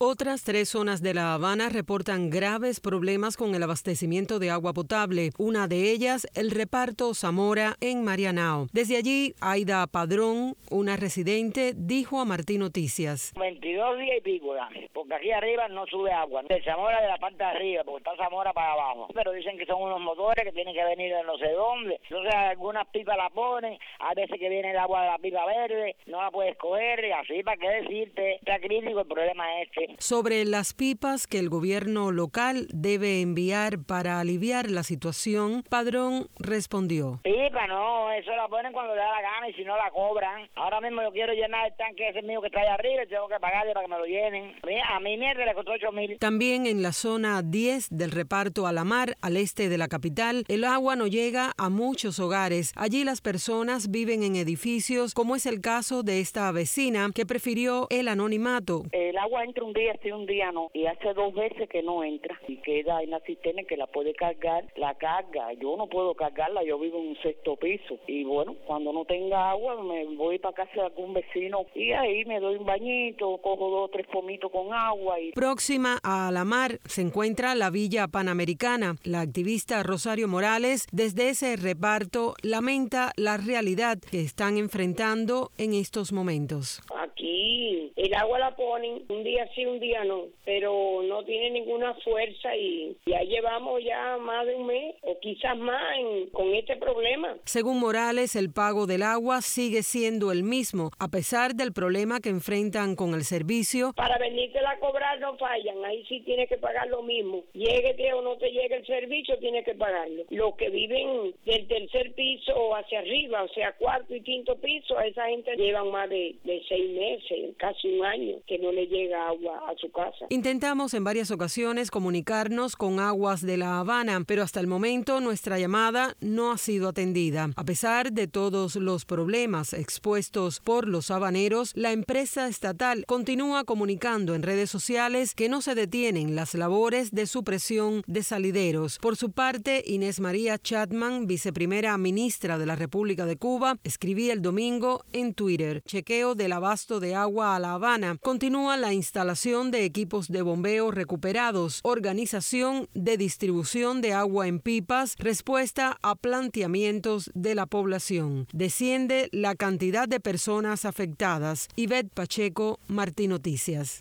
Otras 3 zonas de La Habana reportan graves problemas con el abastecimiento de agua potable. Una de ellas, el reparto Zamora en Marianao. Desde allí, Aida Padrón, una residente, dijo a Martín Noticias. 22 días y pico, porque aquí arriba no sube agua. De Zamora de la parte de arriba, porque está Zamora para abajo. Pero dicen que son unos motores que tienen que venir de no sé dónde. Entonces algunas pipas la ponen, a veces que viene el agua de la pipa verde, no la puedes coger, y así, ¿para qué decirte? Está crítico el problema este. Sobre las pipas que el gobierno local debe enviar para aliviar la situación, Padrón respondió. Pipa, no, eso la ponen cuando le da la gana y si no la cobran. Ahora mismo yo quiero llenar el tanque ese mío que está allá arriba y tengo que pagarle para que me lo llenen. A mi mierda le costó 8,000. También en la zona 10 del reparto a la mar, al este de la capital, el agua no llega a muchos hogares. Allí las personas viven en edificios, como es el caso de esta vecina que prefirió el anonimato. El agua entra un día sí, un día no, y hace 2 veces que no entra y queda en la cisterna que la puede cargar, la carga. Yo no puedo cargarla, yo vivo en un 6º piso y bueno, cuando no tenga agua me voy para casa de algún vecino y ahí me doy un bañito, cojo 2 o 3 pomitos con agua. Próxima a la mar se encuentra la Villa Panamericana. La activista Rosario Morales desde ese reparto lamenta la realidad que están enfrentando en estos momentos. Aquí el agua la ponen un día sí, un día no, pero no tiene ninguna fuerza y ya llevamos ya más de un mes o quizás más con este problema. Según Morales, el pago del agua sigue siendo el mismo, a pesar del problema que enfrentan con el servicio. Para venírtela a cobrar no fallan, ahí sí tienes que pagar lo mismo. Lléguete o no te llegue el servicio, tienes que pagarlo. Los que viven del 3er piso hacia arriba, o sea, 4º y 5º piso, a esa gente llevan más de 6 meses, casi un año, que no le llega agua a su casa. Intentamos en varias ocasiones comunicarnos con Aguas de La Habana, pero hasta el momento nuestra llamada no ha sido atendida. A pesar de todos los problemas expuestos por los habaneros, la empresa estatal continúa comunicando en redes sociales que no se detienen las labores de supresión de salideros. Por su parte, Inés María Chapman, viceprimera ministra de la República de Cuba, escribía el domingo en Twitter: chequeo del abasto de agua a La Habana. Continúa la instalación de equipos de bombeo recuperados, organización de distribución de agua en pipas, respuesta a planteamientos de la población. Desciende la cantidad de personas afectadas. Ivette Pacheco, Martín Noticias.